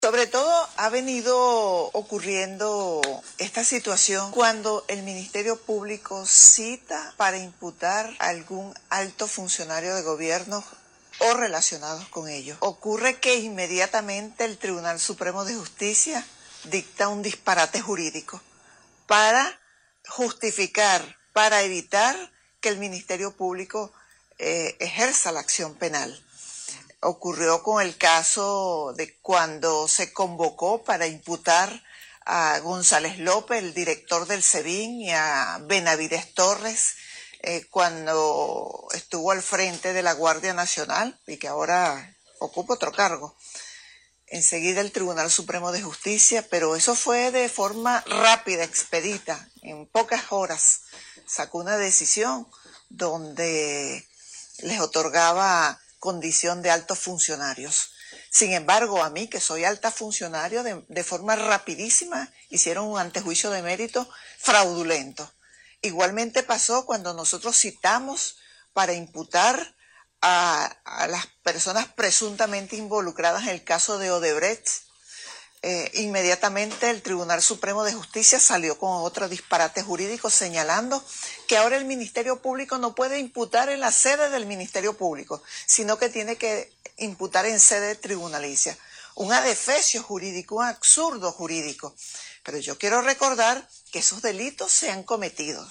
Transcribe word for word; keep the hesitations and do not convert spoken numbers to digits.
Sobre todo ha venido ocurriendo esta situación cuando el Ministerio Público cita para imputar a algún alto funcionario de gobierno o relacionados con ellos. Ocurre que inmediatamente el Tribunal Supremo de Justicia dicta un disparate jurídico para justificar, para evitar que el Ministerio Público eh, ejerza la acción penal. Ocurrió con el caso de cuando se convocó para imputar a González López, el director del SEBIN, y a Benavides Torres, eh, cuando estuvo al frente de la Guardia Nacional y que ahora ocupa otro cargo. Enseguida el Tribunal Supremo de Justicia, pero eso fue de forma rápida, expedita, en pocas horas sacó una decisión donde les otorgaba condición de altos funcionarios. Sin embargo, a mí, que soy alta funcionario, de, de forma rapidísima hicieron un antejuicio de mérito fraudulento. Igualmente pasó cuando nosotros citamos para imputar a, a las personas presuntamente involucradas en el caso de Odebrecht. Eh, inmediatamente el Tribunal Supremo de Justicia salió con otro disparate jurídico señalando que ahora el Ministerio Público no puede imputar en la sede del Ministerio Público, sino que tiene que imputar en sede tribunalicia. Un adefesio jurídico, un absurdo jurídico. Pero yo quiero recordar que esos delitos se han cometido.